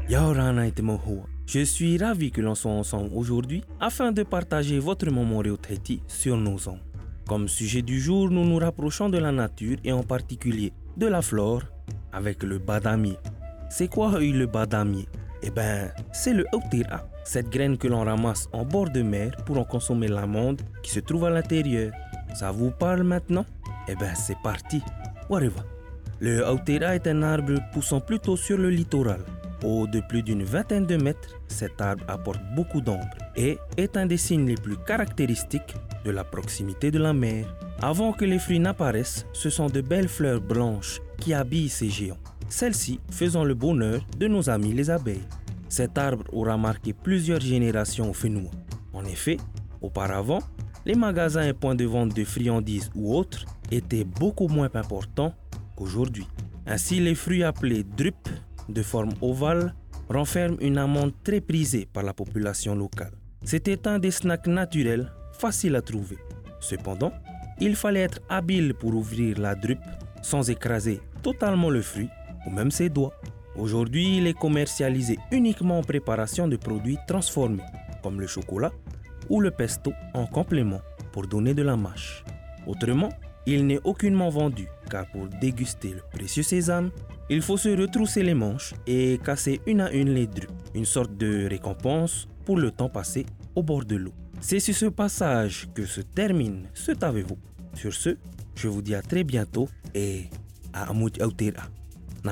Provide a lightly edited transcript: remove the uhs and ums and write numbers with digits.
Yaorana et Mohoa. Je suis ravi que l'on soit ensemble aujourd'hui afin de partager votre moment Tahiti sur nos ondes. Comme sujet du jour, nous nous rapprochons de la nature et en particulier de la flore avec le badamier. C'est quoi le badamier? C'est le Autera, cette graine que l'on ramasse en bord de mer pour en consommer l'amande qui se trouve à l'intérieur. Ça vous parle maintenant? C'est parti. Whatever. Le Autera est un arbre poussant plutôt sur le littoral. Haut de plus d'une vingtaine de mètres, cet arbre apporte beaucoup d'ombre et est un des signes les plus caractéristiques de la proximité de la mer. Avant que les fruits n'apparaissent, ce sont de belles fleurs blanches qui habillent ces géants, celles-ci faisant le bonheur de nos amis les abeilles. Cet arbre aura marqué plusieurs générations au Fénois. En effet, auparavant, les magasins et points de vente de friandises ou autres étaient beaucoup moins importants qu'aujourd'hui. Ainsi, les fruits appelés drupe, de forme ovale, renferment une amande très prisée par la population locale. C'était un des snacks naturels faciles à trouver. Cependant, il fallait être habile pour ouvrir la drupe sans écraser totalement le fruit ou même ses doigts. Aujourd'hui, il est commercialisé uniquement en préparation de produits transformés, comme le chocolat ou le pesto en complément pour donner de la mâche. Autrement, il n'est aucunement vendu, car pour déguster le précieux sésame, il faut se retrousser les manches et casser une à une les drupes, une sorte de récompense pour le temps passé au bord de l'eau. C'est sur ce passage que se termine ce Avez-vous. Sur ce, je vous dis à très bientôt et à Amout Autera.